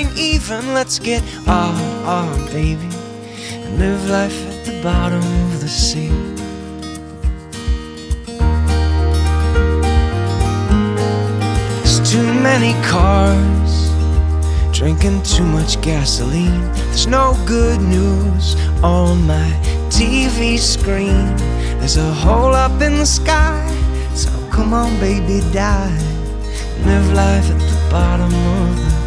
getting even. Let's get baby, and live life at the bottom of the sea. There's too many cars, drinking too much gasoline. There's no good news on my TV screen. There's a hole up in the sky, so come on baby, die. Live life at the bottom of the